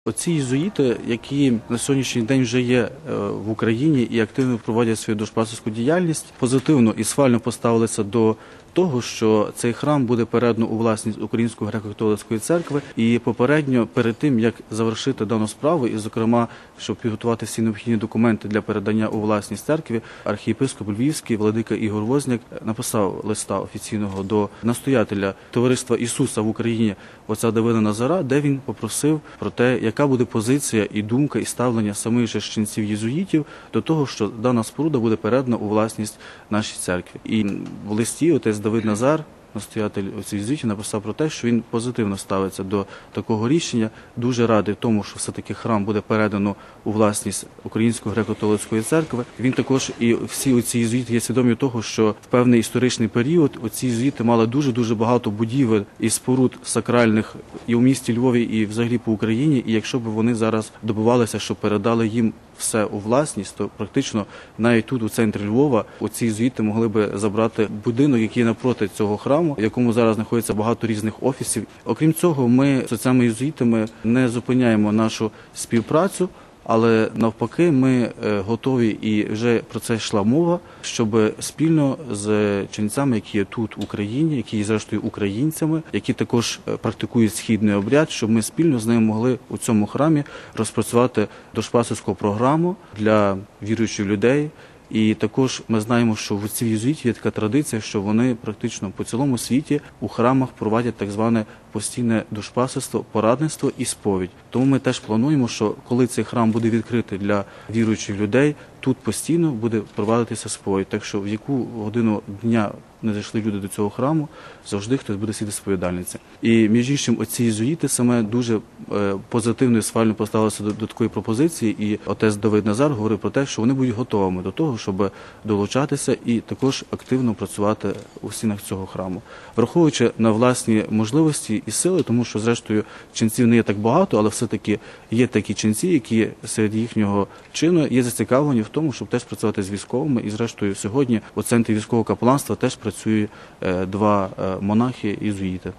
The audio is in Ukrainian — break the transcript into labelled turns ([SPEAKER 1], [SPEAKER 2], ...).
[SPEAKER 1] Оці єзуїти, які на сьогоднішній день вже є в Україні і активно проводять свою душпастерську діяльність, позитивно і схвально поставилися до того, що цей храм буде передано у власність Української греко-католицької церкви. І попередньо, перед тим, як завершити дану справу, і, зокрема, щоб підготувати всі необхідні документи для передання у власність церкви, архієпископ Львівський, владика Ігор Возняк, написав листа офіційного до настоятеля Товариства Ісуса в Україні, отця Давида Назара, де він попросив про те, яка буде позиція і думка, і ставлення самих же ченців-єзуїтів до того, що дана споруда буде передана у власність нашій церкві. І в листі отець Давид Назар, настоятель оцих єзуїтів, написав про те, що він позитивно ставиться до такого рішення, дуже радий тому, що все-таки храм буде передано у власність Української греко-католицької церкви. Він також і всі оці єзуїти є свідомі того, що в певний історичний період оці єзуїти мали дуже багато будівель і споруд сакральних і у місті Львові, і взагалі по Україні, і якщо б вони зараз добивалися, щоб передали їм все у власність, то практично навіть тут, у центрі Львова, оці єзуїти могли би забрати будинок, який напроти цього храму, в якому зараз знаходиться багато різних офісів. Окрім цього, ми з отцями єзуїтами не зупиняємо нашу співпрацю, але навпаки ми готові, і вже про це йшла мова, щоб спільно з ченцями, які є тут в Україні, які є зрештою українцями, які також практикують східний обряд, щоб ми спільно з ними могли у цьому храмі розпрацювати душпастерську програму для віруючих людей. І також ми знаємо, що в отців єзуїтів є така традиція, що вони практично по цілому світі у храмах проводять так зване постійне душпастерство, порадництво і сповідь. Тому ми теж плануємо, що коли цей храм буде відкритий для віруючих людей, тут постійно буде проводитися сповідь. Так що в яку годину дня не зайшли люди до цього храму, завжди хтось буде сидіти сповідальниця. І між іншим, оці єзуїти саме дуже позитивно і схвально поставилися до такої пропозиції, і отець Давид Назар говорив про те, що вони будуть готовими до того, щоб долучатися і також активно працювати у стінах цього храму. Враховуючи на власні можливості і сили, тому що, зрештою, ченців не є так багато, але все-таки є такі ченці, які серед їхнього чину є зацікавлені в тому, щоб теж працювати з військовими. І, зрештою, сьогодні у центрі військового капеланства теж працює два монахи-єзуїти.